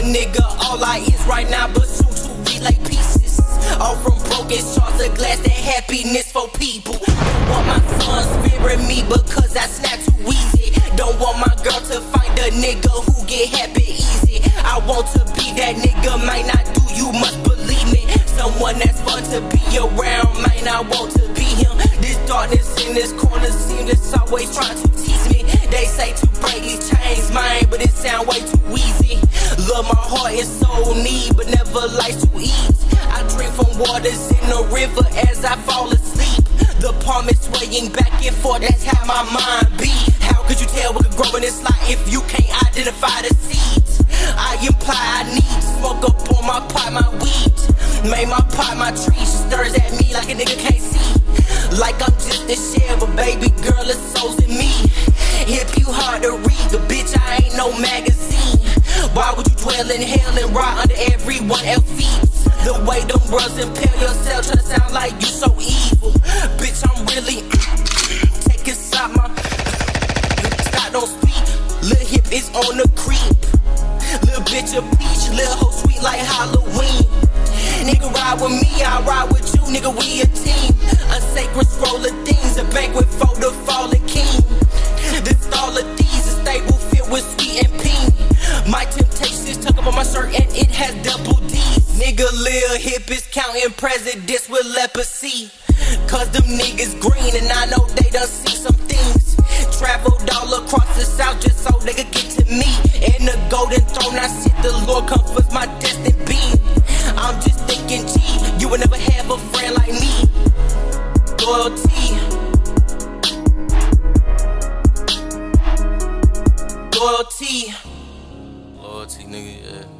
nigga, all I is right now, but soon to relay pieces. All from broken shards of glass, that happiness for people. Don't want my son fearing me because I snap too easy. Don't want my girl to find a nigga who get happy easy. I want to be that nigga, might not do, you must believe me. Someone that's fun to be around, might not want to be him. This darkness in this corner seems it's always trying to tease me. They say to break these chains, mine, but it sound way too easy. Love my heart and soul need, but never likes to eat. I drink from waters in the river as I fall asleep. The palm is swaying back and forth, that's how my mind be. How could you tell what could grow in this light if you can't identify the seeds? I imply I need to smoke up on my pot, my weed. Made my pot, my tree stirs at me like a nigga can't see. Like I'm just a shell, but baby girl, it's souls in me. If you hard to read, the bitch, I ain't no magazine. Why would you dwell in hell and rot under everyone else's feet? The way them bros impale yourself, try to sound like you so evil. Bitch, I'm really taking side my stop, don't speak. Lil' hip is on the creep. Lil' bitch a peach, lil' hoe sweet like Halloween. Nigga ride with me, I ride with you, nigga we a team. A sacred scroll of things, a banquet for the fallen king. This all of these is stable, filled with sweet and pink. My temptations tuck up on my shirt and it has double D's. Nigga Lil Hip is counting presidents with leprosy. Cause them niggas green and I know they done see some things. Traveled all across the south just so they could get to me. In the golden throne I sit, the Lord comforts my destined being. I'm just thinking, gee, you would never have a friend like me. Loyalty. Loyalty. Loyalty, nigga, yeah.